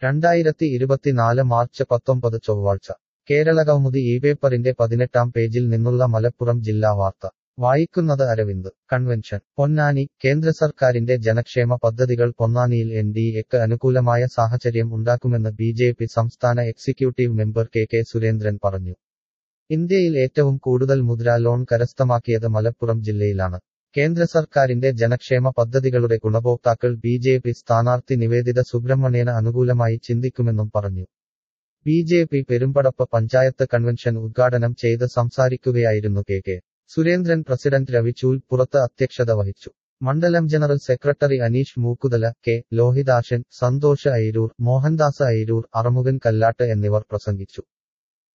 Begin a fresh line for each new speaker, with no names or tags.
2024 March 19 ചൊവ്വാഴ്ച കേരളകൗമുദി ഈ പേപ്പറിന്റെ 18-ാം പേജിൽ നിന്നുള്ള മലപ്പുറം ജില്ലാ വാർത്ത വായിക്കുന്നത് അരവിന്ദ്. കൺവെൻഷൻ പൊന്നാനി. കേന്ദ്ര സർക്കാരിന്റെ ജനക്ഷേമ പദ്ധതികൾ പൊന്നാനിയിൽ എൻ.ഡി.എക്ക് അനുകൂലമായ സാഹചര്യം ഉണ്ടാക്കുമെന്ന് ബി.ജെ.പി സംസ്ഥാന എക്സിക്യൂട്ടീവ് മെമ്പർ കെ. സുരേന്ദ്രൻ പറഞ്ഞു. ഇന്ത്യയിൽ ഏറ്റവും കൂടുതൽ മുദ്രാ ലോൺ കരസ്ഥമാക്കിയത് മലപ്പുറം ജില്ലയിലാണ്. കേന്ദ്ര സർക്കാരിന്റെ ജനക്ഷേമ പദ്ധതികളുടെ ഗുണഭോക്താക്കൾ ബി.ജെ.പി സ്ഥാനാർത്ഥി നിവേദിത സുബ്രഹ്മണ്യന് അനുകൂലമായി ചിന്തിക്കുമെന്നും പറഞ്ഞു. ബി.ജെ.പി പെരുമ്പടപ്പ് പഞ്ചായത്ത് കൺവെൻഷൻ ഉദ്ഘാടനം ചെയ്ത് സംസാരിക്കുകയായിരുന്നു കെ. സുരേന്ദ്രൻ. പ്രസിഡന്റ് രവി ചൂൽപ്പുറത്ത് അധ്യക്ഷത വഹിച്ചു. മണ്ഡലം general secretary Aneesh Mookkuthala, K. Lohithashan, Santhosh Ayiroor, Mohandas Ayiroor, Arumukhan Kallatt എന്നിവർ പ്രസംഗിച്ചു.